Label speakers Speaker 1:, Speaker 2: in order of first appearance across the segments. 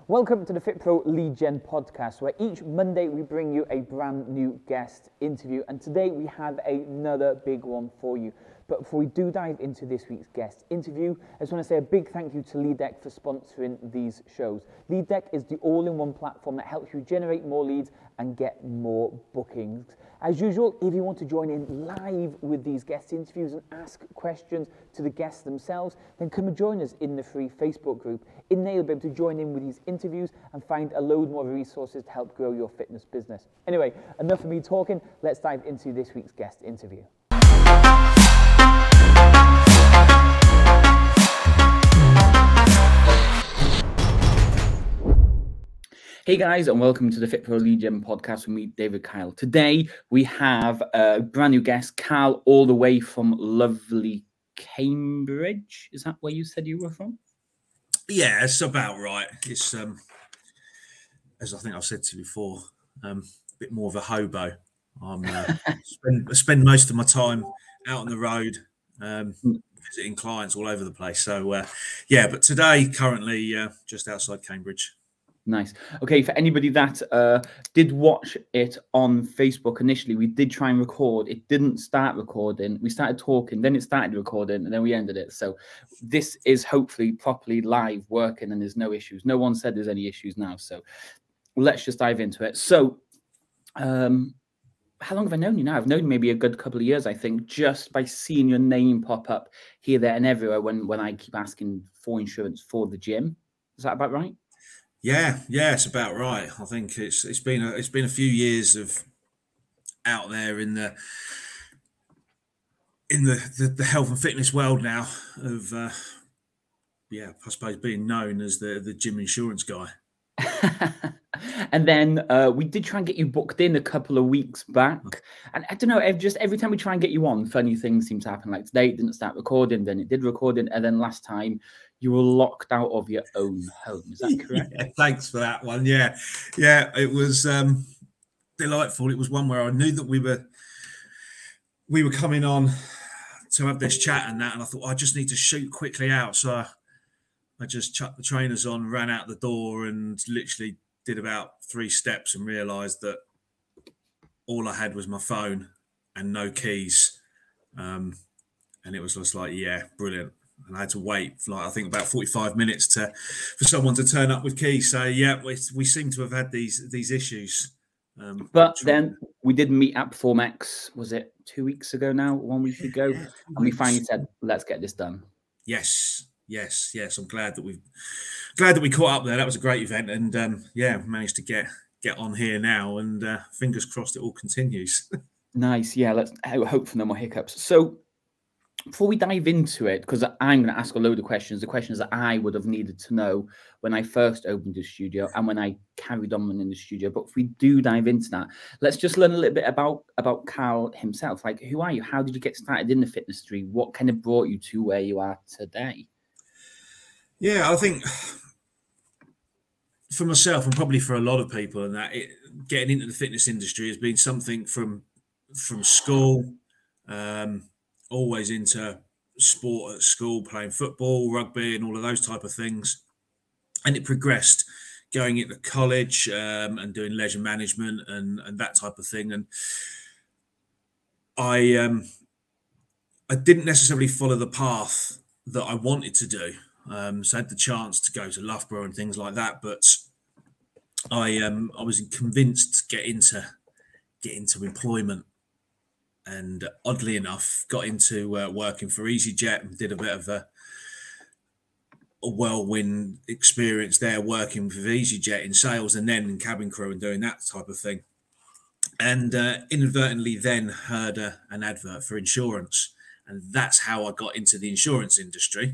Speaker 1: Welcome to the FitPro Lead Gen podcast, where each Monday we bring you a brand new guest interview. And today we have another big one for you. But before we do dive into this week's guest interview, I just want to say a big thank you to LeadDeck for sponsoring these shows. LeadDeck is the all-in-one platform that helps you generate more leads and get more bookings. As usual, if you want to join in live with these guest interviews and ask questions to the guests themselves, then come and join us in the free Facebook group. In there, you'll be able to join in with these interviews and find a load more resources to help grow your fitness business. Anyway, enough of me talking. Let's dive into this week's guest interview. Hey guys, and welcome to the FitPro Lead Gen podcast with me, David Kyle. Today we have a brand new guest, Carl, all the way from lovely Cambridge. Is that where you said you were from?
Speaker 2: Yeah, it's about right. It's as I think I've said to you before, a bit more of a hobo. I spend most of my time out on the road, visiting clients all over the place. So but today currently just outside Cambridge.
Speaker 1: Nice. Okay, for anybody that did watch it on Facebook initially, we did try and record. It didn't start recording. We started talking, then it started recording, and then we ended it. So this is hopefully properly live working and there's no issues. No one said there's any issues now. So let's just dive into it. So how long have I known you now? I've known you maybe a good couple of years, I think, just by seeing your name pop up here, there, and everywhere when I keep asking for insurance for the gym. Is that about right?
Speaker 2: Yeah, it's about right. I think it's been a few years of out there in the health and fitness world now of I suppose being known as the gym insurance guy.
Speaker 1: And then we did try and get you booked in a couple of weeks back. And I don't know, just every time we try and get you on, funny things seem to happen. Like today, it didn't start recording, then it did recording. And then last time, you were locked out of your own home. Is that correct?
Speaker 2: Yeah, thanks for that one. Yeah, it was delightful. It was one where I knew that we were coming on to have this chat and that. And I thought, I just need to shoot quickly out. So I just chucked the trainers on, ran out the door and literally did about 3 steps and realised that all I had was my phone and no keys. And it was just like, yeah, brilliant. And I had to wait for I think about 45 minutes for someone to turn up with keys. So yeah, we seem to have had these issues.
Speaker 1: But then we did meet at Formex, was it 2 weeks ago now, 1 week ago? Yeah, and we finally said, let's get this done.
Speaker 2: Yes. I'm glad that we caught up there. That was a great event, and managed to get on here now, and fingers crossed it all continues.
Speaker 1: Nice. Yeah, let's hope for no more hiccups. So before we dive into it, because I'm going to ask a load of questions, the questions that I would have needed to know when I first opened the studio and when I carried on in the studio. But if we do dive into that, let's just learn a little bit about Carl himself. Like, who are you? How did you get started in the fitness industry? What kind of brought you to where you are today?
Speaker 2: Yeah, I think for myself and probably for a lot of people, and that getting into the fitness industry has been something from school. Always into sport at school, playing football, rugby, and all of those type of things. And it progressed going into college and doing leisure management and that type of thing. And I didn't necessarily follow the path that I wanted to do. So I had the chance to go to Loughborough and things like that, but I was convinced to get into employment. And oddly enough, got into working for EasyJet and did a bit of a whirlwind experience there, working with EasyJet in sales and then in cabin crew and doing that type of thing. And inadvertently then heard an advert for insurance. And that's how I got into the insurance industry.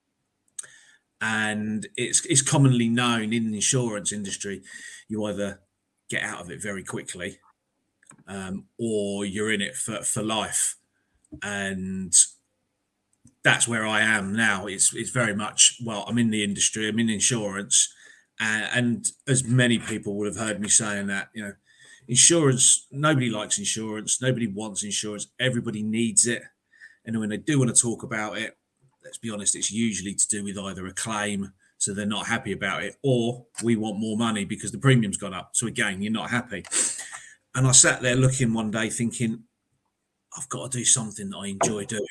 Speaker 2: And it's commonly known in the insurance industry, you either get out of it very quickly, or you're in it for life, and that's where I am now. It's very much, well, I'm in the industry, I'm in insurance, and as many people would have heard me saying that, insurance, nobody likes insurance, nobody wants insurance, everybody needs it, and when they do want to talk about it, let's be honest, it's usually to do with either a claim, so they're not happy about it, or we want more money because the premium's gone up. So again, you're not happy. And I sat there looking one day thinking, I've got to do something that I enjoy doing.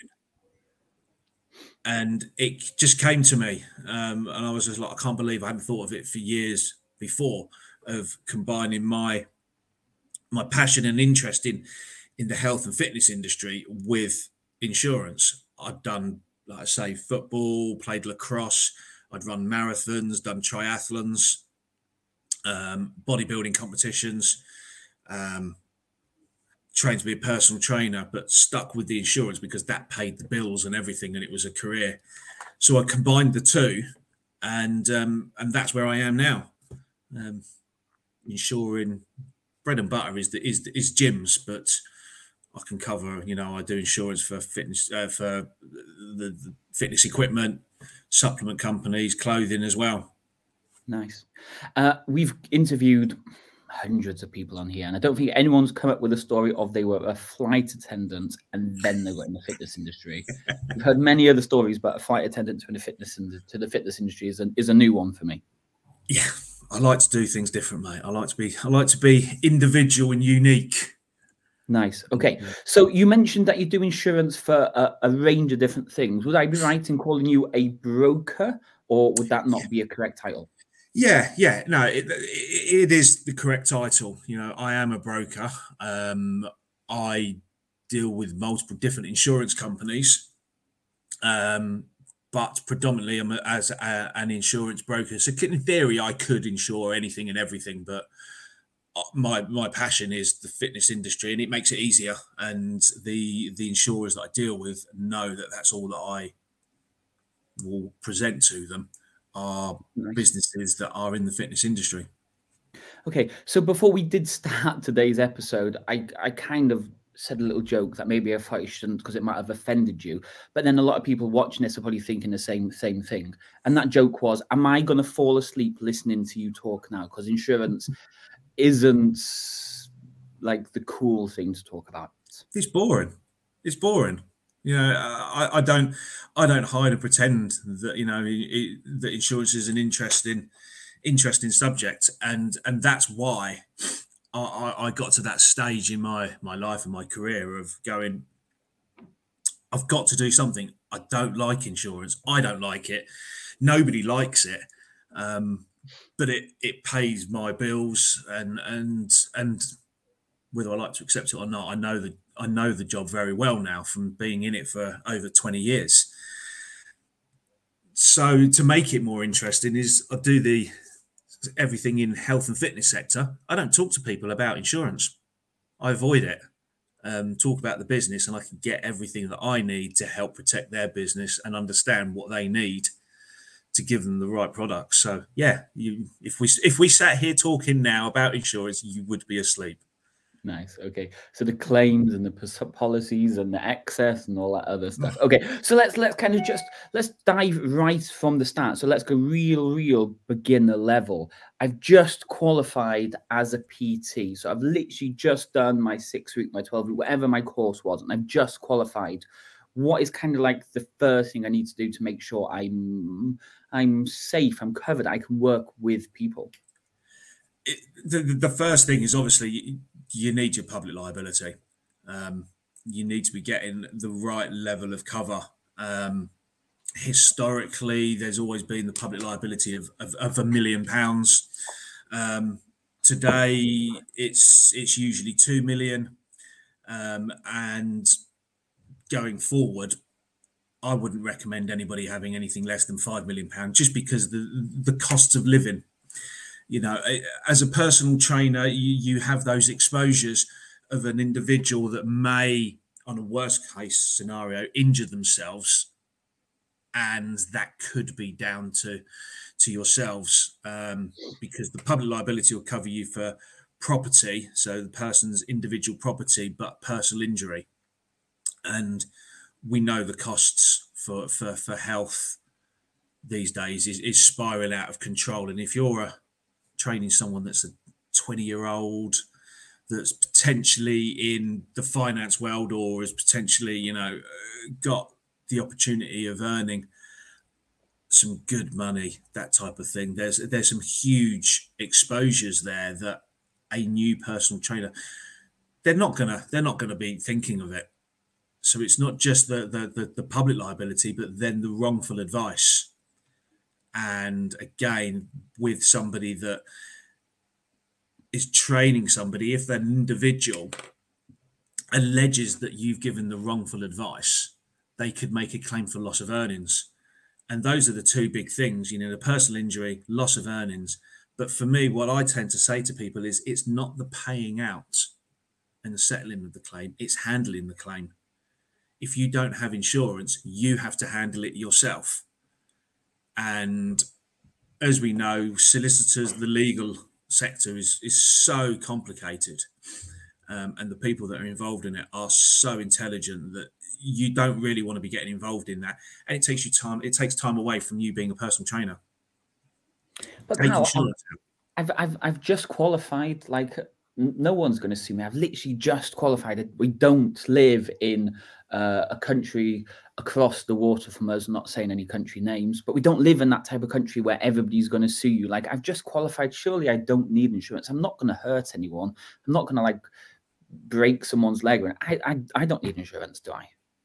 Speaker 2: And it just came to me. And I was just like, I can't believe I hadn't thought of it for years before, of combining my passion and interest in the health and fitness industry with insurance. I'd done, like I say, football, played lacrosse, I'd run marathons, done triathlons, bodybuilding competitions, trained to be a personal trainer, but stuck with the insurance because that paid the bills and everything, and it was a career. So I combined the two, and that's where I am now. Insuring, bread and butter is gyms, but I can cover. I do insurance for fitness, for the fitness equipment, supplement companies, clothing as well.
Speaker 1: Nice. We've interviewed hundreds of people on here, and I don't think anyone's come up with a story of they were a flight attendant and then they got in the fitness industry. We've heard many other stories, but a flight attendant to the fitness industry is a new one for me.
Speaker 2: Yeah, I like to do things different, mate. I like to be individual and unique.
Speaker 1: Nice. Okay. So you mentioned that you do insurance for a range of different things. Would I be right in calling you a broker, or would that not be a correct title?
Speaker 2: Yeah. No, it is the correct title. I am a broker. I deal with multiple different insurance companies, but predominantly I'm as an insurance broker. So in theory, I could insure anything and everything, but my passion is the fitness industry, and it makes it easier. And the insurers that I deal with know that that's all that I will present to them are businesses that are in the fitness industry.
Speaker 1: Okay, so before we did start today's episode, I kind of said a little joke that maybe I thought you shouldn't because it might have offended you. But then a lot of people watching this are probably thinking the same thing. And that joke was, am I going to fall asleep listening to you talk now? Because insurance isn't like the cool thing to talk about.
Speaker 2: It's boring. I don't hide and pretend that that insurance is an interesting subject, and that's why I got to that stage in my life and my career of going, I've got to do something. I don't like insurance. I don't like it. Nobody likes it, but it pays my bills, and whether I like to accept it or not, I know the job very well now from being in it for over 20 years. So to make it more interesting is I do everything in health and fitness sector. I don't talk to people about insurance. I avoid it. Talk about the business, and I can get everything that I need to help protect their business and understand what they need to give them the right products. So yeah, if we sat here talking now about insurance, you would be asleep.
Speaker 1: Nice. Okay. So the claims and the policies and the excess and all that other stuff. Okay. So let's kind of let's dive right from the start. So let's go real beginner level. I've just qualified as a PT. So I've literally just done my 6-week, my 12-week, whatever my course was, and I've just qualified. What is kind of like the first thing I need to do to make sure I'm safe, I'm covered, I can work with people?
Speaker 2: The first thing is obviously you need your public liability. You need to be getting the right level of cover. Historically, there's always been the public liability of £1 million. Today, it's usually 2 million, and going forward, I wouldn't recommend anybody having anything less than £5 million, just because the cost of living. As a personal trainer, you have those exposures of an individual that may, on a worst case scenario, injure themselves, and that could be down to yourselves, because the public liability will cover you for property, so the person's individual property, but personal injury. And we know the costs for health these days is spiraling out of control. And if you're training someone that's a 20-year-old that's potentially in the finance world, or has potentially got the opportunity of earning some good money, that type of thing. There's some huge exposures there that a new personal trainer, they're not gonna be thinking of it. So it's not just the public liability, but then the wrongful advice. And again, with somebody that is training somebody, if that individual alleges that you've given the wrongful advice, they could make a claim for loss of earnings. And those are the two big things, the personal injury, loss of earnings. But for me, what I tend to say to people is it's not the paying out and the settling of the claim, it's handling the claim. If you don't have insurance, you have to handle it yourself. And as we know, solicitors, the legal sector is so complicated. And the people that are involved in it are so intelligent that you don't really want to be getting involved in that. And it takes you time. It takes time away from you being a personal trainer.
Speaker 1: But
Speaker 2: Take
Speaker 1: Carl,
Speaker 2: insurance out.
Speaker 1: I've just qualified. Like, no one's going to sue me. I've literally just qualified. We don't live in a country across the water from us. I'm not saying any country names, but we don't live in that type of country where everybody's going to sue you. Like, I've just qualified. Surely I don't need insurance. I'm not going to hurt anyone. I'm not going to like break someone's leg. I don't need insurance, do I?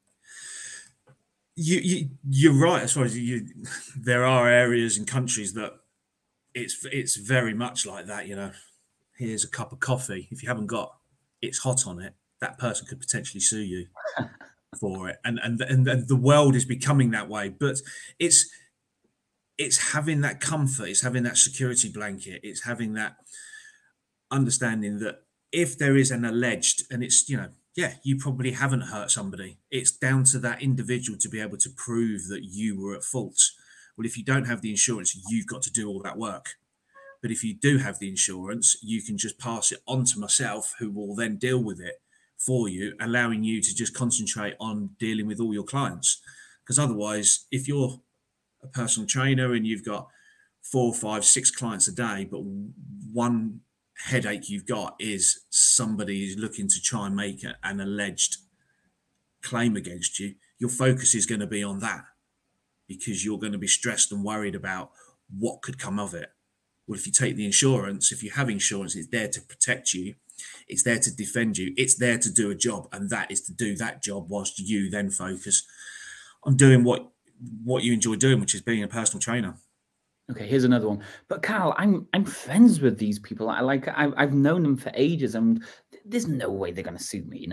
Speaker 2: You're right. As far as there are areas and countries that it's very much like that. Here's a cup of coffee. If you haven't got it's hot on it, that person could potentially sue you for it. And the world is becoming that way. But it's having that comfort. It's having that security blanket. It's having that understanding that if there is an alleged, and it's you probably haven't hurt somebody. It's down to that individual to be able to prove that you were at fault. Well, if you don't have the insurance, you've got to do all that work. But if you do have the insurance, you can just pass it on to myself, who will then deal with it for you, allowing you to just concentrate on dealing with all your clients. Because otherwise, if you're a personal trainer and you've got 4, 5, 6 clients a day, but one headache you've got is somebody is looking to try and make an alleged claim against you, your focus is going to be on that, because you're going to be stressed and worried about what could come of it. Well, if you take the insurance, if you have insurance, it's there to protect you. It's there to defend you. It's there to do a job, and that is to do that job whilst you then focus on doing what you enjoy doing, which is being a personal trainer.
Speaker 1: Okay, here's another one. But Carl, I'm friends with these people. I've known them for ages, and there's no way they're going to sue me,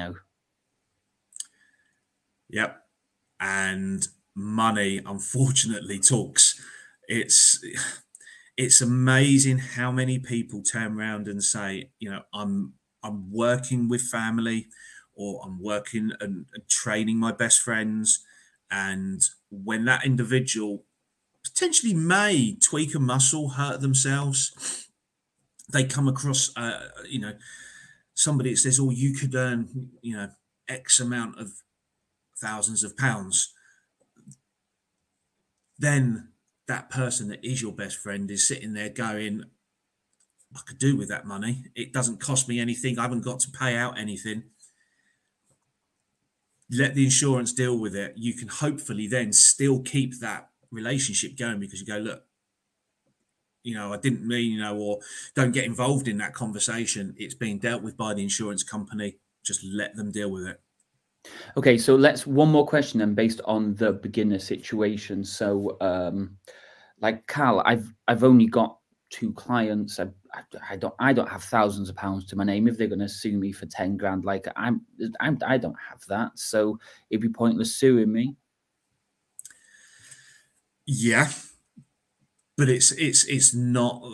Speaker 2: Yep. And money, unfortunately, talks. It's amazing how many people turn around and say, I'm working with family, or I'm working and training my best friends. And when that individual potentially may tweak a muscle, hurt themselves, they come across, somebody that says, oh, you could earn, X amount of thousands of pounds. Then that person that is your best friend is sitting there going, I could do with that money. It doesn't cost me anything. I haven't got to pay out anything. Let the insurance deal with it. You can hopefully then still keep that relationship going, because you go, look, I didn't mean, or don't get involved in that conversation. It's being dealt with by the insurance company. Just let them deal with it.
Speaker 1: Okay, so one more question then, based on the beginner situation. So, like Carl, I've only got 2 clients. I don't have thousands of pounds to my name. If they're going to sue me for 10 grand, like I don't have that, so it'd be pointless suing me.
Speaker 2: Yeah, but it's not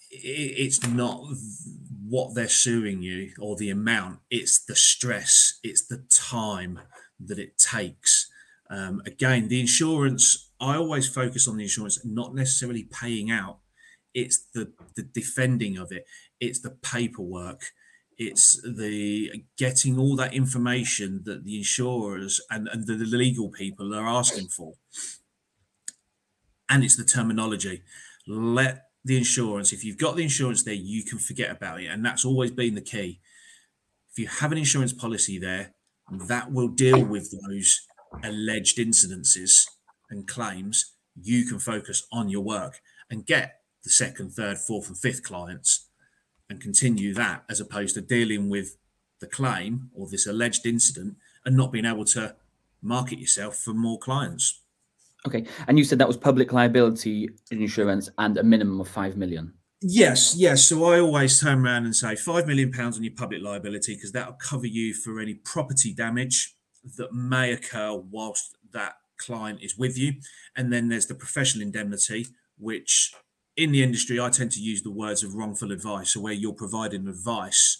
Speaker 2: what they're suing you or the amount. It's the stress. It's the time that it takes. Again, the insurance, I always focus on the insurance, not necessarily paying out. It's the defending of it. It's the paperwork. It's the getting all that information that the insurers and the legal people are asking for. And it's the terminology. Let the insurance, if you've got the insurance there, you can forget about it. And that's always been the key. If you have an insurance policy there, that will deal with those alleged incidences and claims. you can focus on your work and get the second, third, fourth, and fifth clients and continue that, as opposed to dealing with the claim or this alleged incident and not being able to market yourself for more clients.
Speaker 1: Okay. And you said that was public liability insurance and a minimum of 5 million.
Speaker 2: Yes. So I always turn around and say £5 million on your public liability, because that'll cover you for any property damage that may occur whilst that client is with you. And then there's the professional indemnity, which in the industry, I tend to use the words of wrongful advice, so where you're providing advice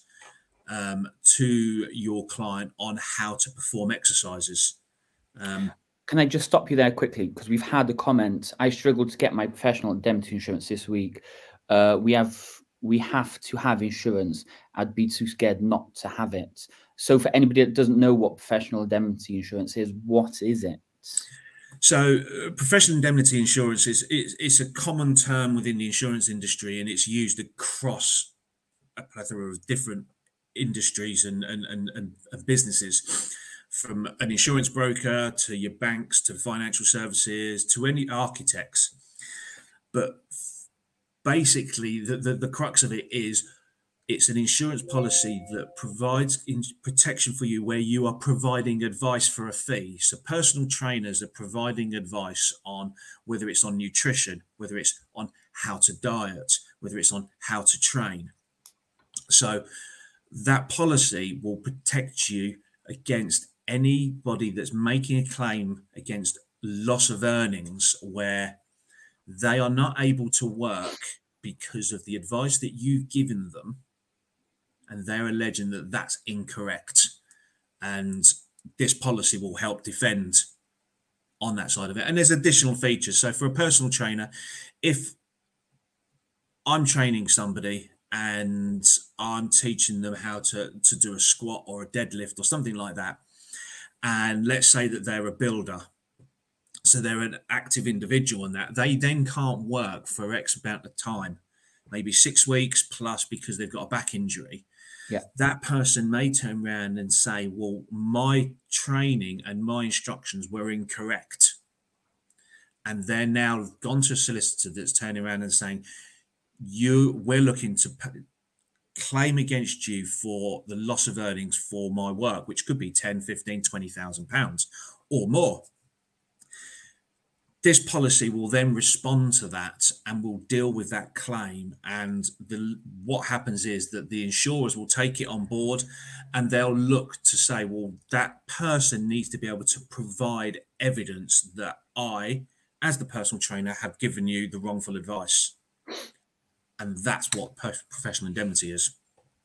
Speaker 2: to your client on how to perform exercises.
Speaker 1: Can I just stop you there quickly? Because we've had a comment. I struggled to get my professional indemnity insurance this week. We have to have insurance. I'd be too scared not to have it. So for anybody that doesn't know what professional indemnity insurance is, what is it?
Speaker 2: So professional indemnity insurance it's a common term within the insurance industry, and it's used across a plethora of different industries and businesses, from an insurance broker to your banks to financial services to any architects. But basically, the crux of it is it's an insurance policy that provides protection for you where you are providing advice for a fee. So personal trainers are providing advice on whether it's on nutrition, whether it's on how to diet, whether it's on how to train. So that policy will protect you against anybody that's making a claim against loss of earnings where they are not able to work because of the advice that you've given them, and they're alleging that that's incorrect. And this policy will help defend on that side of it. And there's additional features. So for a personal trainer, if I'm training somebody and I'm teaching them how to do a squat or a deadlift or something like that, and let's say that they're a builder, so they're an active individual, and that they then can't work for X amount of time, maybe 6 weeks plus, because they've got a back injury.
Speaker 1: Yeah.
Speaker 2: That person may turn around and say, well, my training and my instructions were incorrect. And they're now gone to a solicitor that's turning around and saying, we're looking to claim against you for the loss of earnings for my work, which could be 10, 15, 20,000 pounds or more. This policy will then respond to that and will deal with that claim. And what happens is that the insurers will take it on board, and they'll look to say, well, that person needs to be able to provide evidence that I, as the personal trainer, have given you the wrongful advice. And that's what professional indemnity is.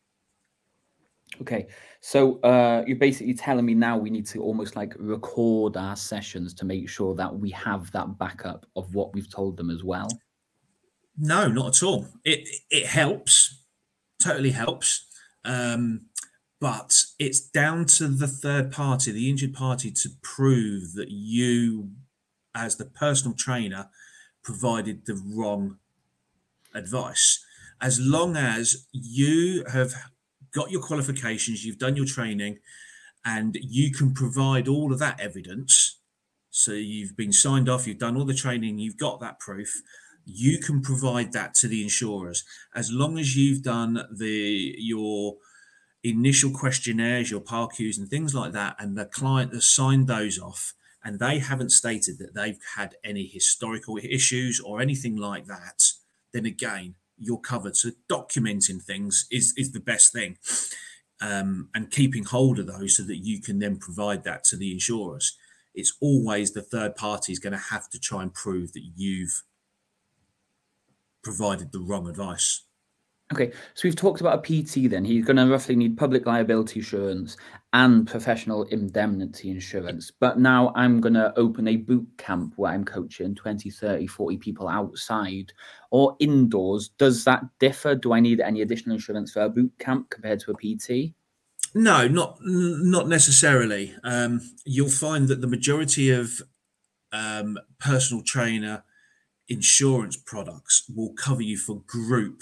Speaker 1: Okay, so you're basically telling me now we need to almost like record our sessions to make sure that we have that backup of what we've told them as well?
Speaker 2: No, not at all. It helps, totally helps. But it's down to the third party, the injured party, to prove that you, as the personal trainer, provided the wrong advice. As long as you have got your qualifications, you've done your training, and you can provide all of that evidence, so you've been signed off, you've done all the training, you've got that proof, you can provide that to the insurers. As long as you've done your initial questionnaires, your PARQs and things like that, and the client has signed those off, and they haven't stated that they've had any historical issues or anything like that, then again, you're covered. So documenting things is the best thing, and keeping hold of those so that you can then provide that to the insurers. It's always the third party is going to have to try and prove that you've provided the wrong advice.
Speaker 1: Okay, so we've talked about a PT then. He's going to roughly need public liability insurance and professional indemnity insurance. But now I'm going to open a boot camp where I'm coaching 20, 30, 40 people outside or indoors. Does that differ? Do I need any additional insurance for a boot camp compared to a PT?
Speaker 2: No, not necessarily. You'll find that the majority of personal trainer insurance products will cover you for group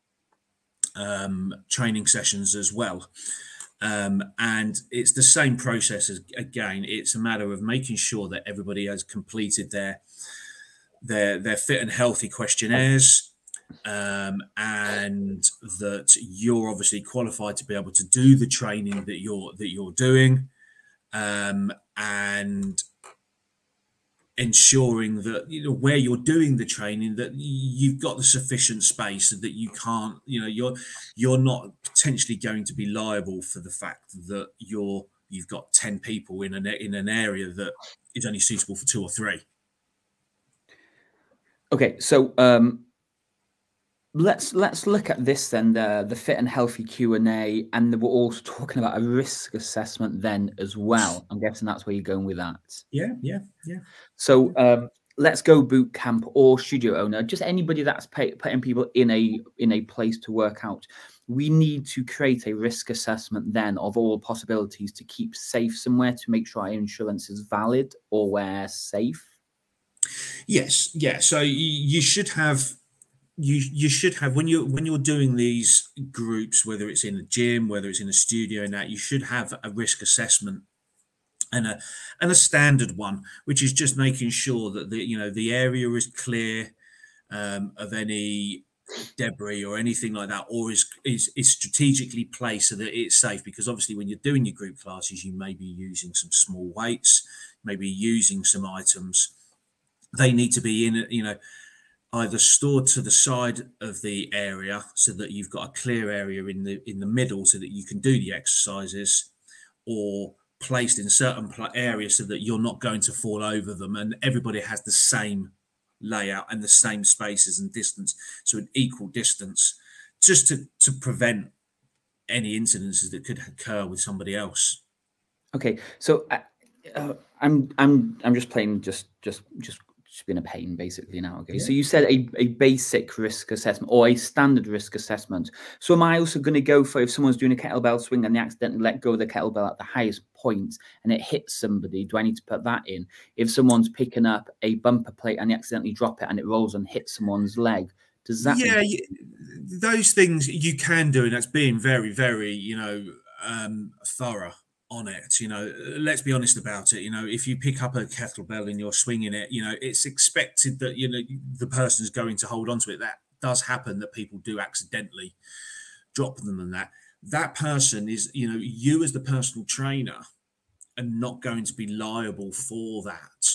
Speaker 2: training sessions as well. And it's the same process as, again, it's a matter of making sure that everybody has completed their their fit and healthy questionnaires, and that you're obviously qualified to be able to do the training that you're doing, and ensuring that where you're doing the training that you've got the sufficient space so that you can't you're not potentially going to be liable for the fact that you've got 10 people in an area that is only suitable for 2 or 3.
Speaker 1: Okay, so let's look at this then, the fit and healthy Q&A, and we're also talking about a risk assessment then as well. I'm guessing that's where you're going with that.
Speaker 2: Yeah.
Speaker 1: So let's go boot camp or studio owner, just anybody that's putting people in a place to work out. We need to create a risk assessment then of all possibilities to keep safe somewhere, to make sure our insurance is valid or we're safe.
Speaker 2: Yes, yeah. So you should have when you're doing these groups, whether it's in a gym, whether it's in a studio, and that you should have a risk assessment and a standard one, which is just making sure that the area is clear of any debris or anything like that, or is strategically placed so that it's safe. Because obviously, when you're doing your group classes, you may be using some small weights, maybe using some items. They need to be in either stored to the side of the area so that you've got a clear area in the middle so that you can do the exercises, or placed in certain areas so that you're not going to fall over them, and everybody has the same layout and the same spaces and distance, so an equal distance, just to prevent any incidences that could occur with somebody else.
Speaker 1: Okay, so I'm just playing just being a pain basically now. Okay, yeah. So you said a basic risk assessment or a standard risk assessment. So am I also going to go for, if someone's doing a kettlebell swing and they accidentally let go of the kettlebell at the highest point and it hits somebody, do I need to put that in? If someone's picking up a bumper plate and they accidentally drop it and it rolls and hits someone's leg, does that?
Speaker 2: Yeah, those things you can do, and that's being very, very, thorough on it. Let's be honest about it. If you pick up a kettlebell and you're swinging it, it's expected that the person's going to hold on to it. That does happen, that people do accidentally drop them, and that person is, you as the personal trainer are not going to be liable for that.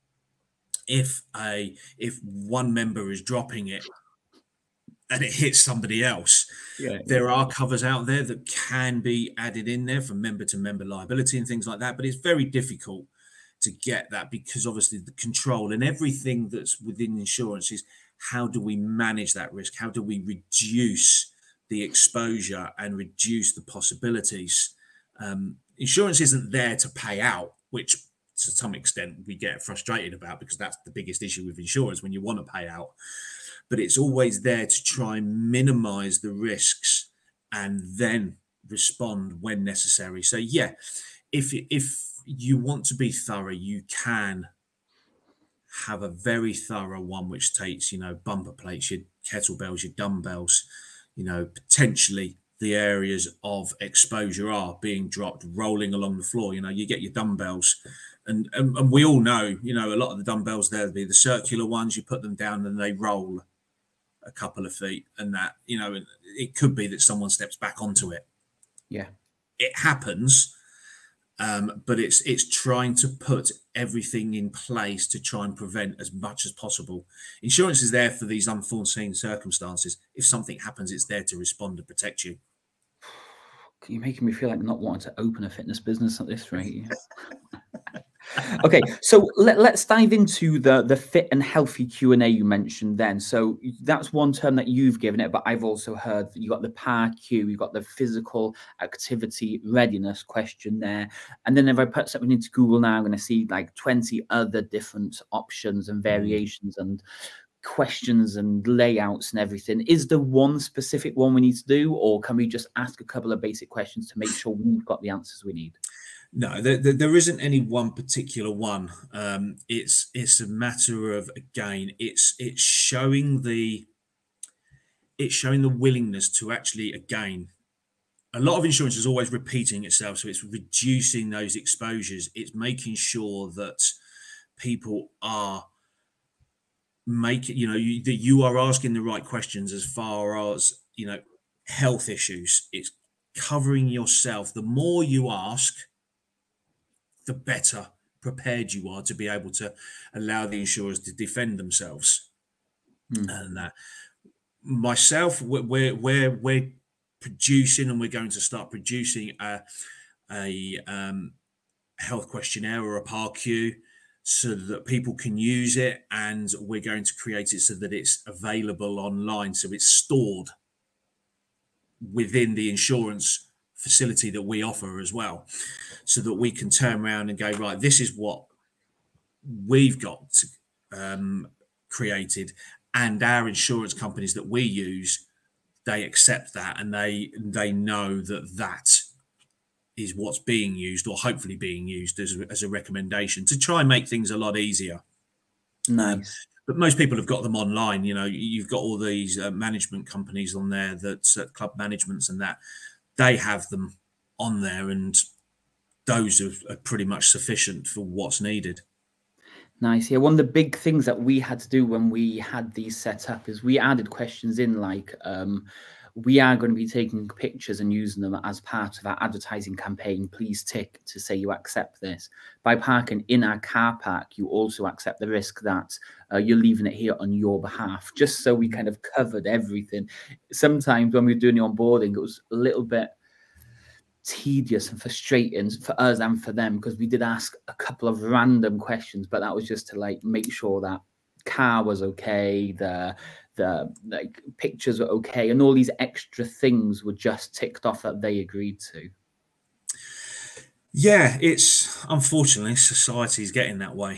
Speaker 2: If one member is dropping it and it hits somebody else, there are covers out there that can be added in there for member to member liability and things like that, but it's very difficult to get that, because obviously the control and everything that's within insurance is, how do we manage that risk? How do we reduce the exposure and reduce the possibilities? Insurance isn't there to pay out, which to some extent we get frustrated about, because that's the biggest issue with insurance, when you want to pay out. But it's always there to try and minimize the risks and then respond when necessary. So yeah, if you want to be thorough, you can have a very thorough one, which takes, bumper plates, your kettlebells, your dumbbells, potentially the areas of exposure are being dropped, rolling along the floor. You get your dumbbells, and we all know, a lot of the dumbbells, there'll be the circular ones, you put them down and they roll a couple of feet, and that, it could be that someone steps back onto it.
Speaker 1: Yeah,
Speaker 2: it happens. But it's trying to put everything in place to try and prevent as much as possible. Insurance is there for these unforeseen circumstances. If something happens, it's there to respond and protect you.
Speaker 1: You're making me feel like not wanting to open a fitness business at this rate. Okay, so let's dive into the fit and healthy Q&A you mentioned then. So that's one term that you've given it, but I've also heard that you got the PAR-Q, you got the physical activity readiness questionnaire. And then if I put something into Google now, I'm going to see like 20 other different options and variations and questions and layouts and everything. Is there one specific one we need to do, or can we just ask a couple of basic questions to make sure we've got the answers we need?
Speaker 2: No, there isn't any one particular one. It's a matter of, again, it's showing the willingness to actually, again, a lot of insurance is always repeating itself, so it's reducing those exposures. It's making sure that people are make it, that you are asking the right questions as far as, health issues. It's covering yourself. The more you ask, the better prepared you are to be able to allow the insurers to defend themselves. And myself, we're producing, and we're going to start producing a health questionnaire or a PARQ so that people can use it, and we're going to create it so that it's available online, so it's stored within the insurance facility that we offer as well, so that we can turn around and go, right, this is what we've got created, and our insurance companies that we use, they accept that, and they know that is what's being used, or hopefully being used as a recommendation to try and make things a lot easier.
Speaker 1: Nice.
Speaker 2: But most people have got them online. You've got all these management companies on there, that club managements and that, they have them on there, and those are pretty much sufficient for what's needed.
Speaker 1: Nice. Yeah, one of the big things that we had to do when we had these set up is we added questions in like, we are going to be taking pictures and using them as part of our advertising campaign. Please tick to say you accept this. By parking in our car park, you also accept the risk that you're leaving it here on your behalf, just so we kind of covered everything. Sometimes when we were doing the onboarding, it was a little bit tedious and frustrating for us and for them, because we did ask a couple of random questions, but that was just to like make sure that car was okay, the like pictures were okay, and all these extra things were just ticked off that they agreed to.
Speaker 2: Yeah, it's unfortunately society is getting that way.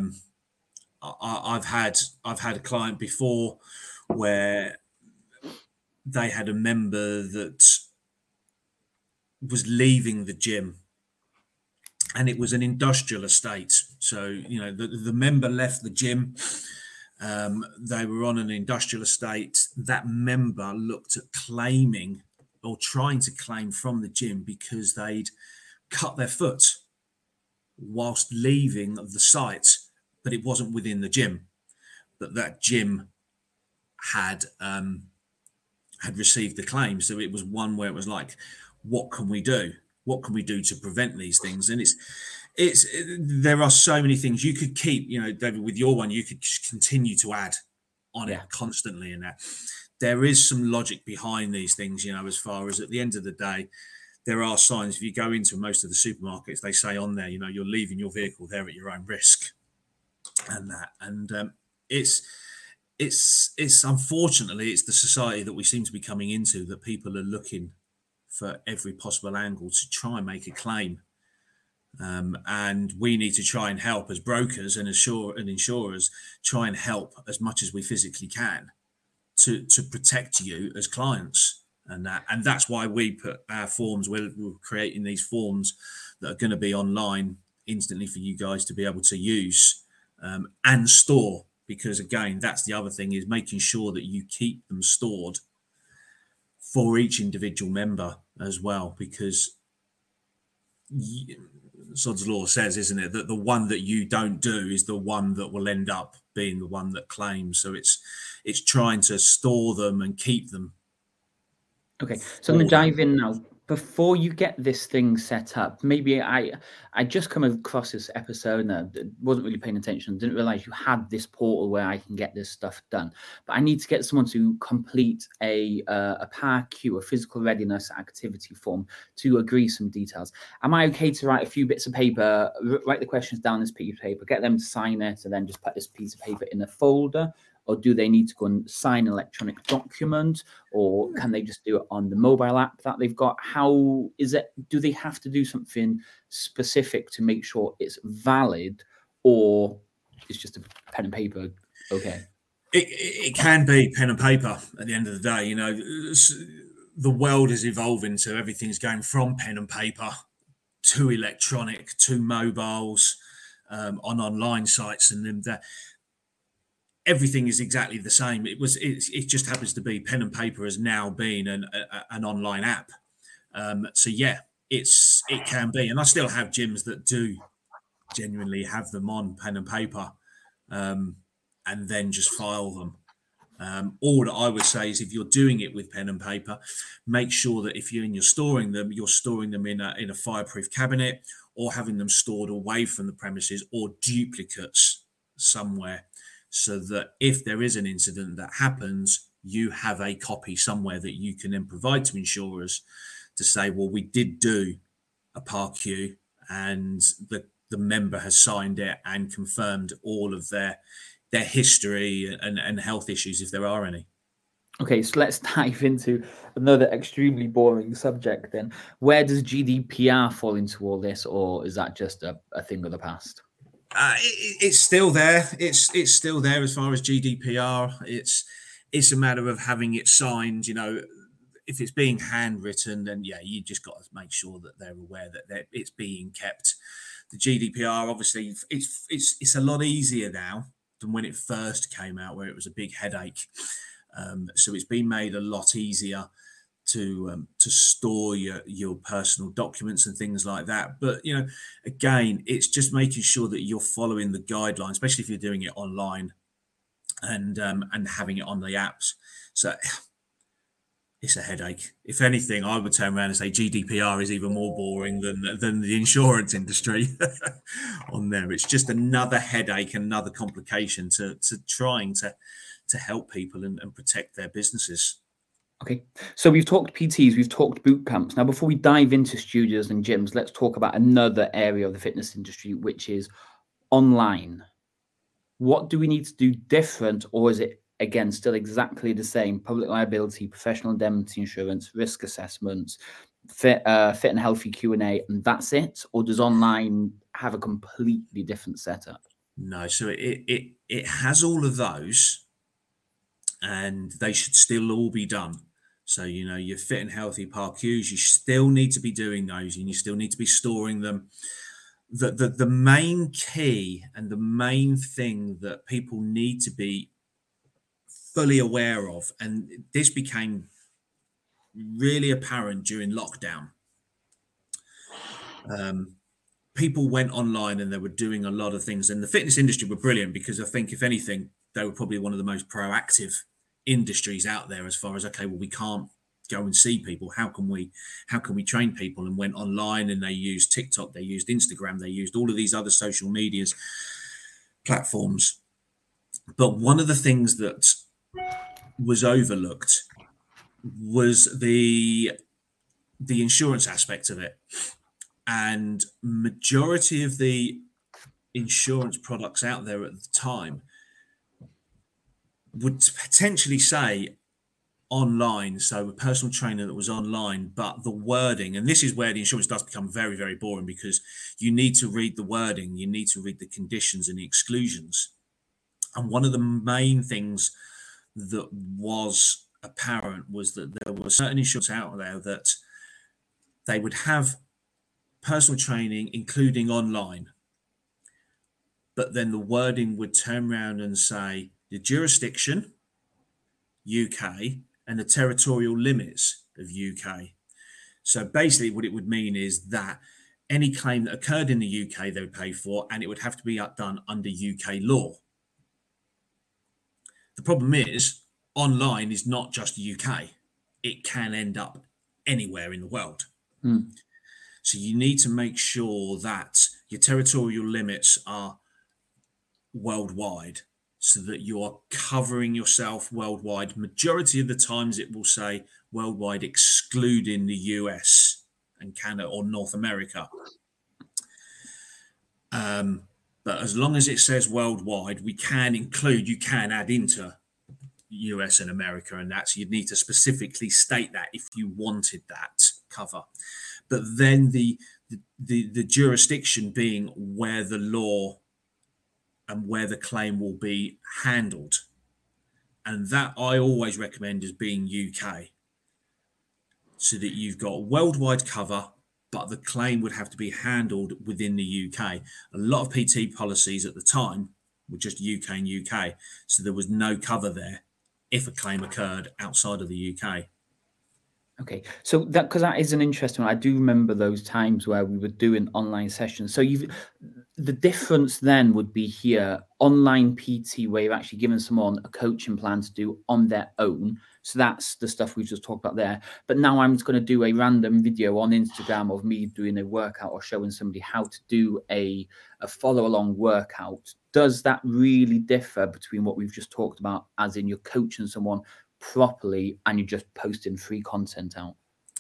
Speaker 2: I've had a client before where they had a member that was leaving the gym, and it was an industrial estate. So the member left the gym. They were on an industrial estate. That member looked at claiming, or trying to claim from the gym, because they'd cut their foot whilst leaving the site, but it wasn't within the gym. But that gym had received the claim. So it was one where it was like, what can we do? What can we do to prevent these things? And there are so many things you could keep, David, with your one, you could just continue to add on it constantly. And that there is some logic behind these things, as far as at the end of the day, there are signs. If you go into most of the supermarkets, they say on there, you're leaving your vehicle there at your own risk, and that. And it's unfortunately, it's the society that we seem to be coming into, that people are looking for every possible angle to try and make a claim. And we need to try and help as brokers and insurers, try and help as much as we physically can to protect you as clients. And that's why we put our forms, we're creating these forms that are going to be online instantly for you guys to be able to use and store. Because again, that's the other thing, is making sure that you keep them stored for each individual member as well. Because Sod's Law says, isn't it, that the one that you don't do is the one that will end up being the one that claims. So it's trying to store them and keep them.
Speaker 1: Okay, so I'm going to dive in now. Before you get this thing set up, maybe I just come across this episode and wasn't really paying attention, didn't realize you had this portal where I can get this stuff done. But I need to get someone to complete a PARQ, a physical readiness activity form, to agree some details. Am I okay to write a few bits of paper, write the questions down this piece of paper, get them to sign it, and then just put this piece of paper in a folder? Or do they need to go and sign an electronic document, or can they just do it on the mobile app that they've got? How is it? Do they have to do something specific to make sure it's valid, or it's just a pen and paper? Okay.
Speaker 2: It can be pen and paper at the end of the day. The world is evolving, so everything's going from pen and paper to electronic, to mobiles, on online sites, and then that. Everything is exactly the same. It just happens to be pen and paper has now been an online app. So yeah, it can be, and I still have gyms that do genuinely have them on pen and paper, and and then just file them. All I would say is if you're doing it with pen and paper, make sure that if you're storing them, you're storing them in a fireproof cabinet, or having them stored away from the premises, or duplicates somewhere, so that if there is an incident that happens, you have a copy somewhere that you can then provide to insurers to say, well, we did do a PARQ, and the member has signed it and confirmed all of their history and health issues if there are any.
Speaker 1: Okay, so let's dive into another extremely boring subject then. Where does GDPR fall into all this, or is that just a thing of the past?
Speaker 2: It's still there. It's still there as far as GDPR. It's a matter of having it signed. If it's being handwritten, then yeah, you just got to make sure that they're aware that it's being kept. The GDPR, obviously, it's a lot easier now than when it first came out, where it was a big headache. So it's been made a lot easier to store your personal documents and things like that. But again, it's just making sure that you're following the guidelines, especially if you're doing it online and having it on the apps. So it's a headache. If anything, I would turn around and say GDPR is even more boring than the insurance industry on there. It's just another headache, another complication to trying to help people and protect their businesses.
Speaker 1: Okay, so we've talked PTs, we've talked boot camps. Now, before we dive into studios and gyms, let's talk about another area of the fitness industry, which is online. What do we need to do different, or is it, again, still exactly the same? Public liability, professional indemnity insurance, risk assessments, fit and healthy Q&A, and that's it? Or does online have a completely different setup?
Speaker 2: No, so it has all of those, and they should still all be done. So, your fit and healthy PARQs, you still need to be doing those, and you still need to be storing them. The main key and the main thing that people need to be fully aware of, and this became really apparent during lockdown. People went online and they were doing a lot of things, and the fitness industry were brilliant, because I think, if anything, they were probably one of the most proactive industries out there as far as, okay, well, we can't go and see people. How can we train people? And went online, and they used TikTok, they used Instagram, they used all of these other social medias platforms. But one of the things that was overlooked was the insurance aspect of it. And majority of the insurance products out there at the time would potentially say online, so a personal trainer that was online, but the wording, and this is where the insurance does become very, very boring, because you need to read the wording, you need to read the conditions and the exclusions. And one of the main things that was apparent was that there were certain insurance out there that they would have personal training, including online, but then the wording would turn around and say the jurisdiction, UK, and the territorial limits of UK. So basically what it would mean is that any claim that occurred in the UK, they would pay for, and it would have to be done under UK law. The problem is, online is not just UK. It can end up anywhere in the world. So you need to make sure that your territorial limits are worldwide, so that you are covering yourself worldwide. Majority of the times it will say worldwide, excluding the US and Canada or North America. But as long as it says worldwide, you can add into US and America, and that's, you'd need to specifically state that if you wanted that cover. But then the jurisdiction being where the law and where the claim will be handled. And that I always recommend as being UK, so that you've got worldwide cover, but the claim would have to be handled within the UK. A lot of PT policies at the time were just UK and UK, so there was no cover there if a claim occurred outside of the UK.
Speaker 1: Okay, so because that is an interesting one. I do remember those times where we were doing online sessions. So the difference then would be here, online PT, where you're actually giving someone a coaching plan to do on their own. So that's the stuff we've just talked about there. But now I'm just going to do a random video on Instagram of me doing a workout or showing somebody how to do a follow along workout. Does that really differ between what we've just talked about, as in you're coaching someone properly and you're just posting free content out?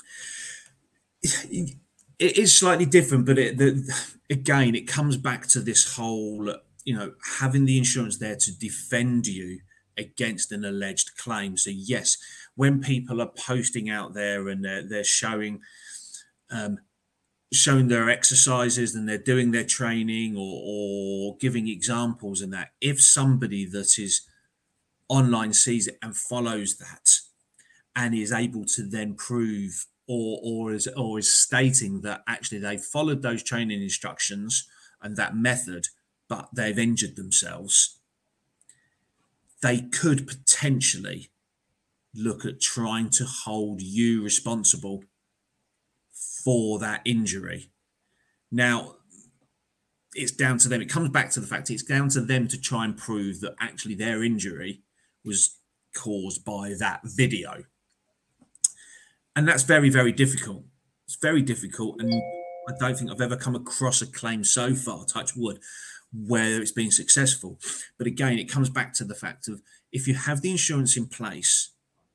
Speaker 2: It is slightly different, but again, it comes back to this whole, having the insurance there to defend you against an alleged claim. So yes, when people are posting out there and they're showing their exercises and they're doing their training or giving examples and that, if somebody that is online sees it and follows that and is able to then prove or is stating that actually they followed those training instructions and that method, but they've injured themselves, they could potentially look at trying to hold you responsible for that injury. Now, it's down to them. It comes back to the fact it's down to them to try and prove that actually their injury was caused by that video. And that's very, very difficult. It's very difficult. And I don't think I've ever come across a claim so far, touch wood, where it's been successful. But again, it comes back to the fact of, if you have the insurance in place,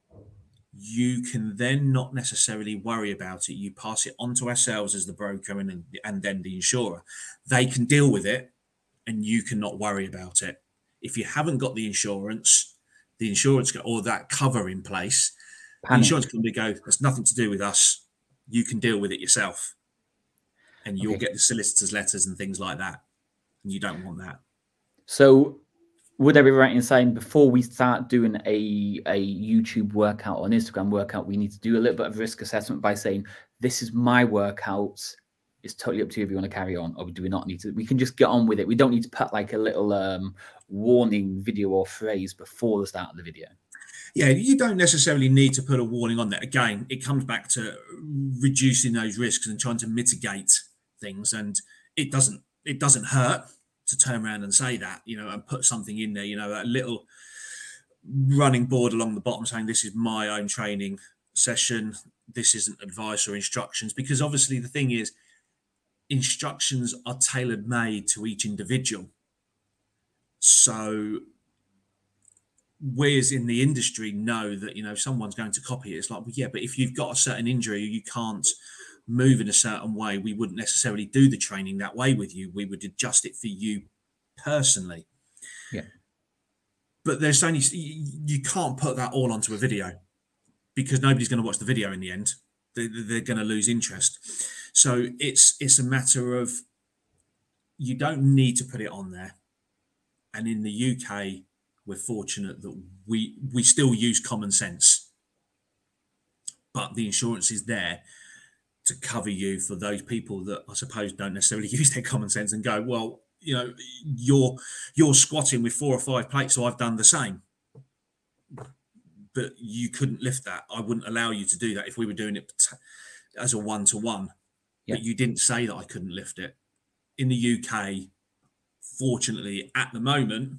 Speaker 2: you can then not necessarily worry about it. You pass it on to ourselves as the broker and then the insurer. They can deal with it and you cannot worry about it. If you haven't got the insurance or that cover in place, the insurance company go, there's nothing to do with us. You can deal with it yourself. And you'll get the solicitor's letters and things like that. And you don't want that.
Speaker 1: So would I be right in saying, before we start doing a YouTube workout or an Instagram workout, we need to do a little bit of risk assessment by saying, this is my workout. It's totally up to you if you want to carry on, or do we not need to? We can just get on with it. We don't need to put like a little warning video or phrase before the start of the video.
Speaker 2: Yeah, you don't necessarily need to put a warning on that. Again, it comes back to reducing those risks and trying to mitigate things. And it doesn't hurt to turn around and say that, and put something in there, a little running board along the bottom saying, this is my own training session. This isn't advice or instructions, because obviously the thing is, instructions are tailor made to each individual. So we as in the industry know that, if someone's going to copy it, it's like, well, yeah, but if you've got a certain injury, you can't move in a certain way, we wouldn't necessarily do the training that way with you. We would adjust it for you personally.
Speaker 1: Yeah.
Speaker 2: But you can't put that all onto a video, because nobody's going to watch the video in the end. They're going to lose interest. So it's a matter of, you don't need to put it on there. And in the UK, we're fortunate that we still use common sense, but the insurance is there to cover you for those people that I suppose don't necessarily use their common sense and go, well, you're squatting with 4 or 5 plates, so I've done the same. But you couldn't lift that. I wouldn't allow you to do that if we were doing it as a one-to-one. Yeah. But you didn't say that I couldn't lift it. In the UK, fortunately, at the moment,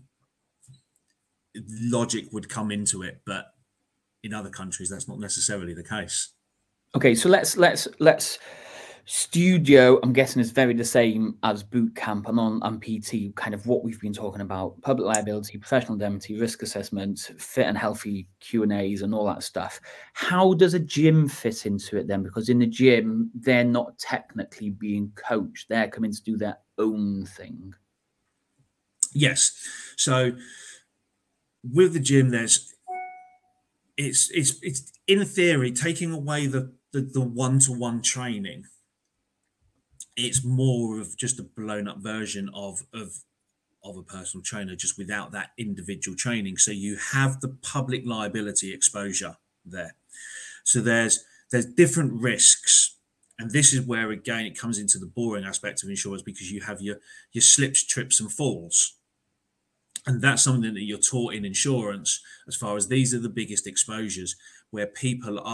Speaker 2: logic would come into it, but in other countries, that's not necessarily the case.
Speaker 1: Okay, so let's studio, I'm guessing, is very the same as boot camp and on PT, kind of what we've been talking about: public liability, professional indemnity, risk assessment, fit and healthy Q&As and all that stuff. How does a gym fit into it then? Because in the gym, they're not technically being coached. They're coming to do their own thing.
Speaker 2: Yes. So with the gym, it's in theory, taking away the one-to-one training. It's more of just a blown up version of a personal trainer, just without that individual training. So you have the public liability exposure there. So there's different risks. And this is where, again, it comes into the boring aspect of insurance, because you have your slips, trips and falls. And that's something that you're taught in insurance, as far as these are the biggest exposures, where people are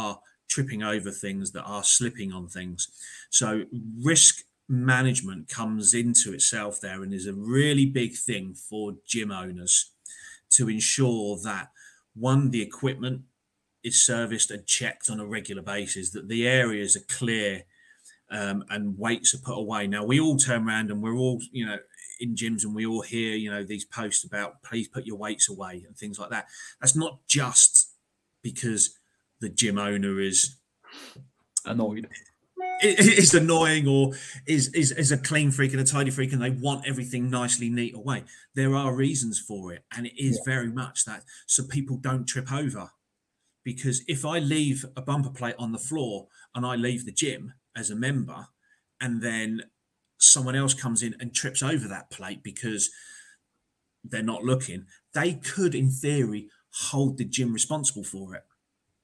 Speaker 2: tripping over things, that are slipping on things. So risk management comes into itself there and is a really big thing for gym owners to ensure that, one, the equipment is serviced and checked on a regular basis, that the areas are clear, and weights are put away. Now, we all turn around and we're all, in gyms, and we all hear, these posts about please put your weights away and things like that. That's not just because the gym owner is
Speaker 1: Annoyed.
Speaker 2: is annoying or is a clean freak and a tidy freak and they want everything nicely neat away. There are reasons for it, and it is very much that, so people don't trip over. Because if I leave a bumper plate on the floor and I leave the gym as a member, and then someone else comes in and trips over that plate because they're not looking, they could, in theory, hold the gym responsible for it.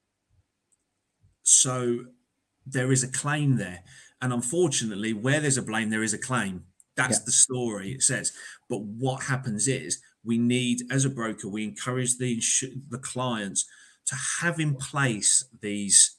Speaker 2: So there is a claim there. And unfortunately, where there's a blame, there is a claim. That's the story, it says. But what happens is, we need, as a broker, we encourage the clients to have in place these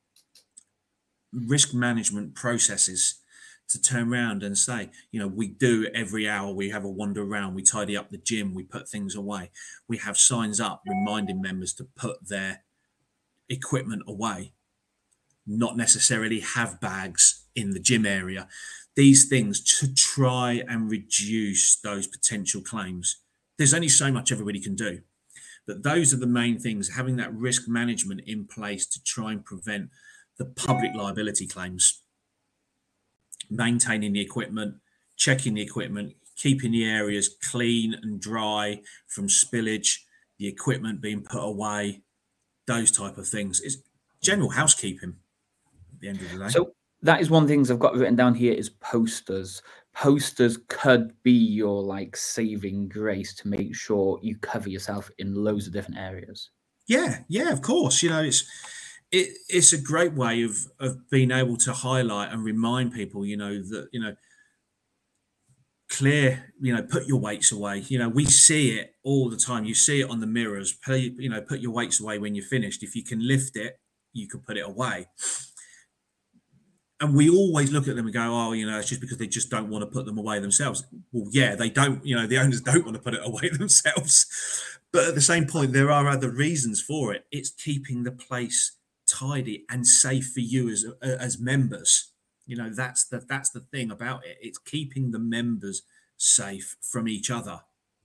Speaker 2: risk management processes, to turn around and say, we do every hour, we have a wander around, we tidy up the gym, we put things away. We have signs up reminding members to put their equipment away, not necessarily have bags in the gym area. These things to try and reduce those potential claims. There's only so much everybody can do. But those are the main things, having that risk management in place to try and prevent the public liability claims. Maintaining the equipment, checking the equipment, keeping the areas clean and dry from spillage, the equipment being put away, those type of things. It's general housekeeping at the end of the day.
Speaker 1: So that is one of the things I've got written down here is posters. Posters could be your saving grace to make sure you cover yourself in loads of different areas.
Speaker 2: Yeah, of course. It's a great way of being able to highlight and remind people, that, clear, put your weights away. We see it all the time. You see it on the mirrors. Put your weights away when you're finished. If you can lift it, you can put it away. And we always look at them and go, oh, it's just because they just don't want to put them away themselves. Well, yeah, they don't, the owners don't want to put it away themselves. But at the same point, there are other reasons for it. It's keeping the place tidy and safe for you as members. That's the thing about it. It's keeping the members safe from each other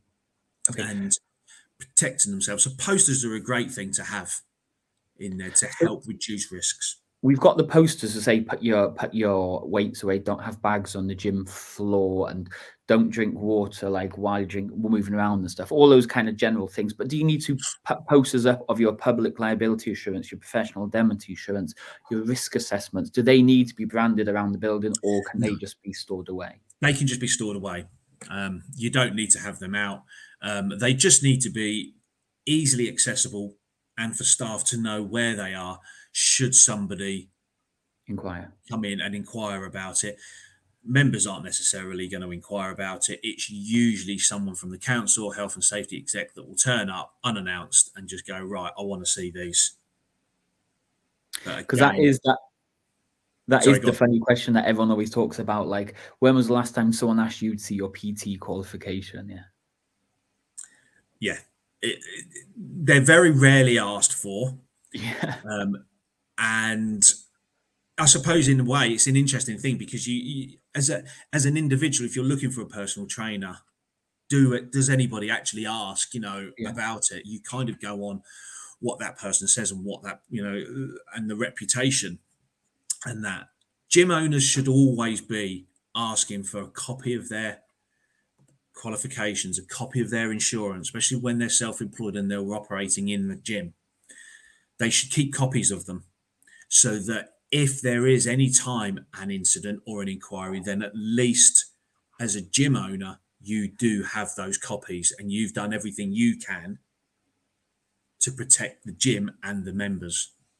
Speaker 2: and protecting themselves. So posters are a great thing to have in there to help reduce risks.
Speaker 1: We've got the posters to say put your weights away, don't have bags on the gym floor, and don't drink water while you're moving around and stuff. All those kind of general things. But do you need to put posters up of your public liability insurance, your professional indemnity insurance, your risk assessments? Do they need to be branded around the building, or can they just be stored away?
Speaker 2: They can just be stored away. You don't need to have them out. They just need to be easily accessible, and for staff to know where they are should somebody come in and inquire about it. Members aren't necessarily going to inquire about it. It's usually someone from the council, health and safety exec, that will turn up unannounced and just go, right, I want to see these.
Speaker 1: Because that is the funny question that everyone always talks about. When was the last time someone asked you to see your PT qualification?
Speaker 2: Yeah. They're very rarely asked for.
Speaker 1: Yeah.
Speaker 2: And I suppose in a way it's an interesting thing, because you as an individual, if you're looking for a personal trainer, does anybody actually ask, about it? You kind of go on what that person says and what that, and the reputation, and that gym owners should always be asking for a copy of their qualifications, a copy of their insurance, especially when they're self-employed and they're operating in the gym. They should keep copies of them, so that if there is any time an incident or an inquiry, then at least as a gym owner, you do have those copies and you've done everything you can to protect the gym and the members.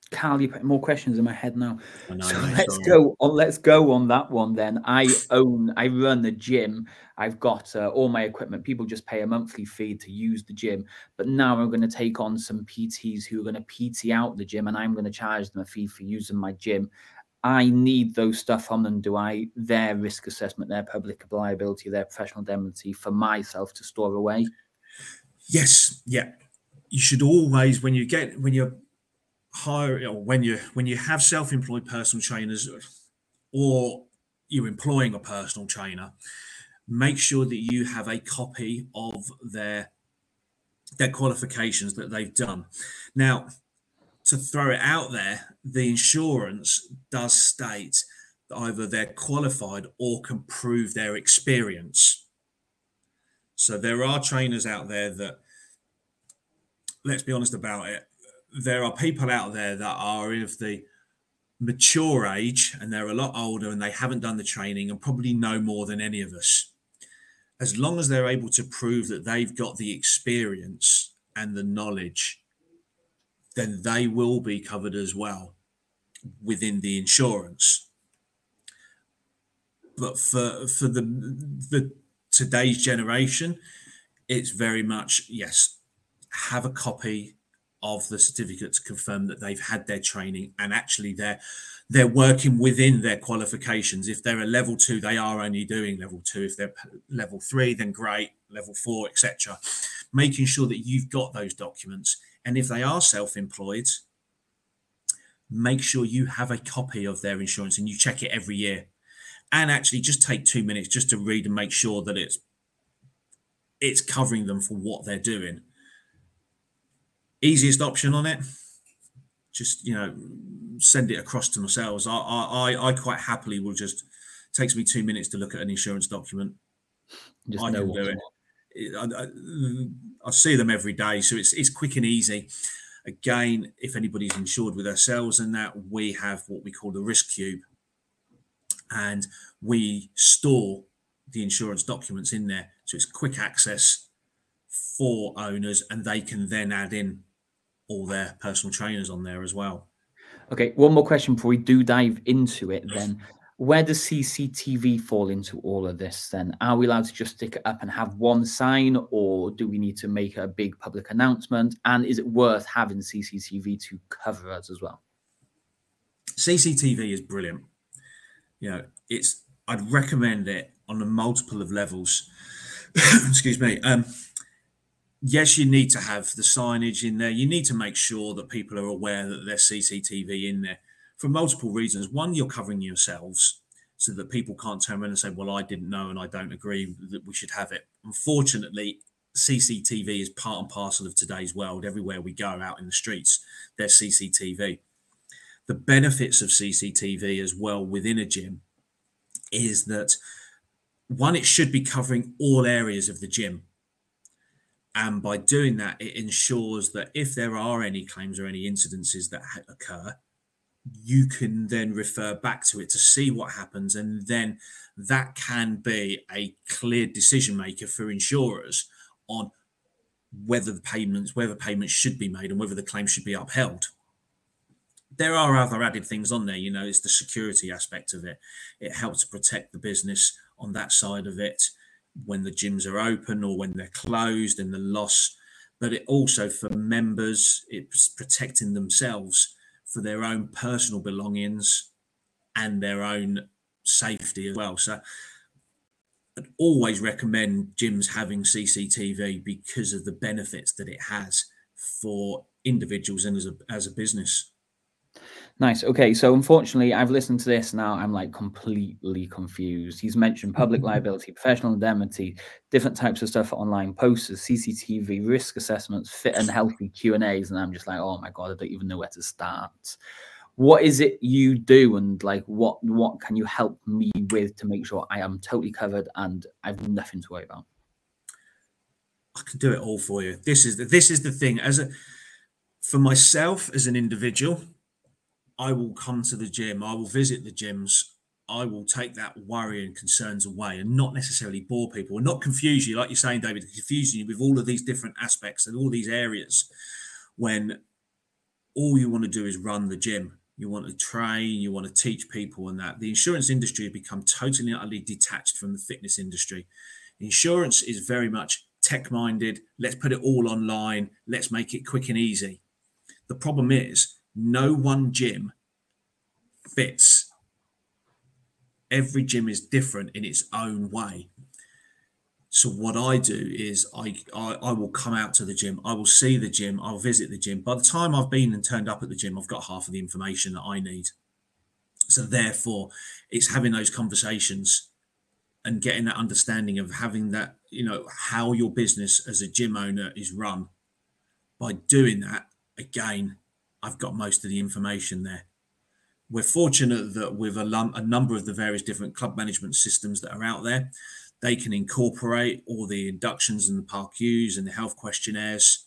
Speaker 1: Carl, you're putting more questions in my head now.
Speaker 2: I know,
Speaker 1: So
Speaker 2: mate.
Speaker 1: let's
Speaker 2: Sorry.
Speaker 1: go on. Let's go on that one then. I run the gym. I've got all my equipment. People just pay a monthly fee to use the gym. But now I'm going to take on some PTs who are going to PT out the gym, and I'm going to charge them a fee for using my gym. I need those stuff from them. Do I their risk assessment, their public liability, their professional indemnity for myself to store away?
Speaker 2: Yes, yeah. You should always, when you're hiring, or when you have self-employed personal trainers, or you're employing a personal trainer, make sure that you have a copy of their qualifications that they've done. Now, to throw it out there, the insurance does state that either they're qualified or can prove their experience. So there are trainers out there that, let's be honest about it, there are people out there that are of the mature age and they're a lot older and they haven't done the training and probably know more than any of us. As long as they're able to prove that they've got the experience and the knowledge, then they will be covered as well within the insurance. But for the today's generation, it's very much, yes, have a copy of the certificate to confirm that they've had their training and actually they're working within their qualifications. If they're a level 2, they are only doing level 2. If they're level 3, then great, level 4, etc. Making sure that you've got those documents. And if they are self-employed, make sure you have a copy of their insurance and you check it every year. And actually just take 2 minutes just to read and make sure that it's covering them for what they're doing. Easiest option on it, just send it across to myself. I quite happily will just, takes me 2 minutes to look at an insurance document.
Speaker 1: Just
Speaker 2: I
Speaker 1: know
Speaker 2: can do it. I see them every day, so it's quick and easy. Again, if anybody's insured with ourselves and that, we have what we call the risk cube, and we store the insurance documents in there, so it's quick access for owners, and they can then add in all their personal trainers on there as well.
Speaker 1: Okay, one more question before we do dive into it then. Where does CCTV fall into all of this then? Are we allowed to just stick it up and have one sign, or do we need to make a big public announcement? And is it worth having CCTV to cover us as well?
Speaker 2: CCTV is brilliant. I'd recommend it on a multiple of levels. Excuse me. Yes, you need to have the signage in there. You need to make sure that people are aware that there's CCTV in there for multiple reasons. One, you're covering yourselves so that people can't turn around and say, well, I didn't know and I don't agree that we should have it. Unfortunately, CCTV is part and parcel of today's world. Everywhere we go out in the streets, there's CCTV. The benefits of CCTV as well within a gym is that, one, it should be covering all areas of the gym. And by doing that, it ensures that if there are any claims or any incidences that occur, you can then refer back to it to see what happens. And then that can be a clear decision maker for insurers on whether payments should be made and whether the claim should be upheld. There are other added things on there, it's the security aspect of it. It helps protect the business on that side of it when the gyms are open or when they're closed, and the loss. But it also, for members, it's protecting themselves for their own personal belongings and their own safety as well. So I'd always recommend gyms having CCTV because of the benefits that it has for individuals and as a business.
Speaker 1: Nice. Okay, so unfortunately, I've listened to this now. I'm like completely confused. He's mentioned public liability, professional indemnity, different types of stuff for online posters, CCTV, risk assessments, fit and healthy Q&As, and I'm just like, oh my god, I don't even know where to start. What is it you do, and like what can you help me with to make sure I am totally covered and I've nothing to worry about?
Speaker 2: I can do it all for you. This is the thing. For myself as an individual, I will come to the gym, I will visit the gyms, I will take that worry and concerns away and not necessarily bore people and not confuse you, like you're saying, David, confusing you with all of these different aspects and all these areas, when all you want to do is run the gym. You want to train, you want to teach people, and that. The insurance industry has become totally and utterly detached from the fitness industry. Insurance is very much tech-minded. Let's put it all online. Let's make it quick and easy. The problem is no one gym fits. Every gym is different in its own way. So what I do is I will come out to the gym. I will see the gym. I'll visit the gym. By the time I've been and turned up at the gym, I've got half of the information that I need. So therefore, it's having those conversations and getting that understanding of having that, how your business as a gym owner is run. By doing that, again, I've got most of the information there. We're fortunate that with a number of the various different club management systems that are out there, they can incorporate all the inductions and the PARQs and the health questionnaires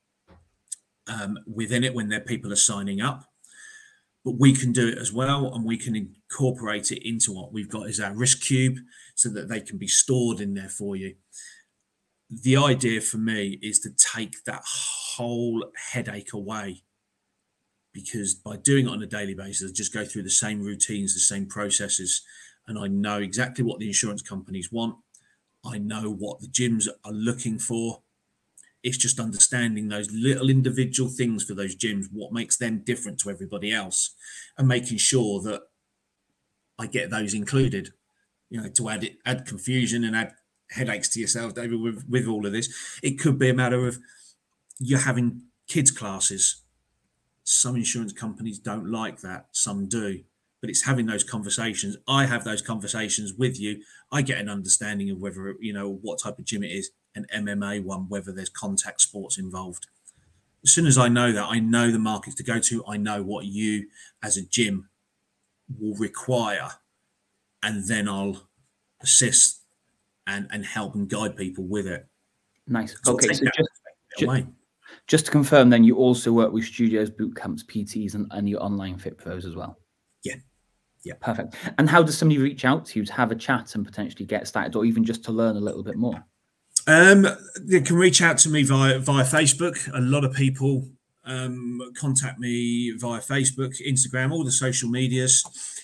Speaker 2: within it when their people are signing up. But we can do it as well, and we can incorporate it into what we've got is our risk cube so that they can be stored in there for you. The idea for me is to take that whole headache away, because by doing it on a daily basis, I just go through the same routines, the same processes, and I know exactly what the insurance companies want. I know what the gyms are looking for. It's just understanding those little individual things for those gyms, what makes them different to everybody else, and making sure that I get those included, to add confusion and add headaches to yourself, David, with all of this. It could be a matter of you're having kids classes. Some insurance companies don't like that. Some do. But it's having those conversations. I have those conversations with you. I get an understanding of whether, what type of gym it is, an MMA one, whether there's contact sports involved. As soon as I know that, I know the markets to go to. I know what you as a gym will require. And then I'll assist and help and guide people with it.
Speaker 1: Nice. Okay, so just to confirm then, you also work with studios, boot camps, PTs, and your online fit pros as well?
Speaker 2: Yeah.
Speaker 1: Perfect. And how does somebody reach out to you to have a chat and potentially get started, or even just to learn a little bit more?
Speaker 2: They can reach out to me via Facebook. A lot of people contact me via Facebook, Instagram, all the social medias.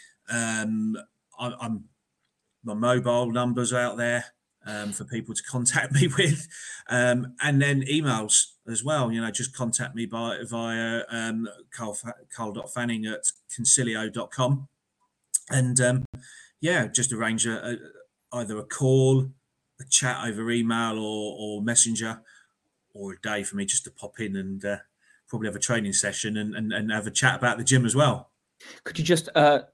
Speaker 2: My mobile numbers are out there for people to contact me with, and then emails as well. Just contact me via carl.fanning@concilio.com. And just arrange either a call, a chat over email or messenger, or a day for me just to pop in and probably have a training session and have a chat about the gym as well.
Speaker 1: Could you just what's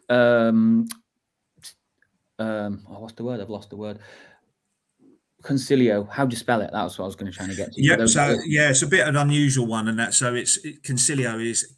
Speaker 1: the word? I've lost the word. Concilio. How do you spell it? That's what I was going to try to get to.
Speaker 2: Yeah, it's a bit of an unusual one, and that so it's Concilio is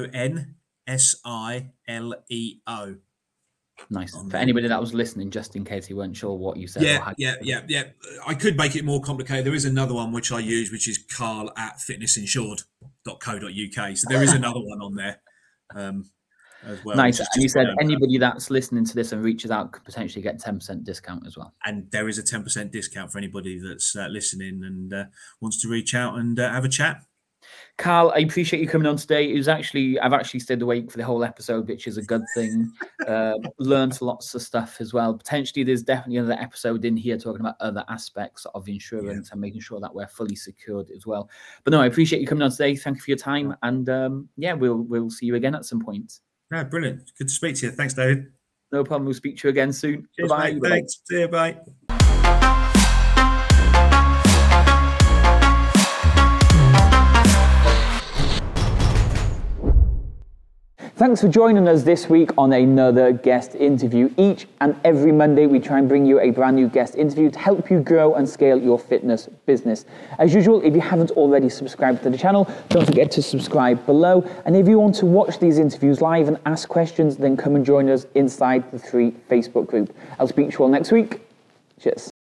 Speaker 2: KONSILEO.
Speaker 1: Nice. For anybody that was listening, just in case he weren't sure what you said.
Speaker 2: Yeah. I could make it more complicated. There is another one which I use, which is carl@fitnessinsured.co.uk. So there is another one on there as well.
Speaker 1: Nice. And you said anybody that's listening to this and reaches out could potentially get 10% discount as well.
Speaker 2: And there is a 10% discount for anybody that's listening and wants to reach out and have a chat.
Speaker 1: Carl, I appreciate you coming on today. I've actually stayed awake for the whole episode, which is a good thing. Learned lots of stuff as well. Potentially, there's definitely another episode in here talking about other aspects of insurance and making sure that we're fully secured as well. But no, I appreciate you coming on today. Thank you for your time. And we'll see you again at some point.
Speaker 2: No, brilliant. Good to speak to you. Thanks, David.
Speaker 1: No problem. We'll speak to you again soon.
Speaker 2: Cheers, bye. Thanks. See you. Bye.
Speaker 1: Thanks for joining us this week on another guest interview. Each and every Monday, we try and bring you a brand new guest interview to help you grow and scale your fitness business. As usual, if you haven't already subscribed to the channel, don't forget to subscribe below. And if you want to watch these interviews live and ask questions, then come and join us inside the 3 Facebook group. I'll speak to you all next week. Cheers.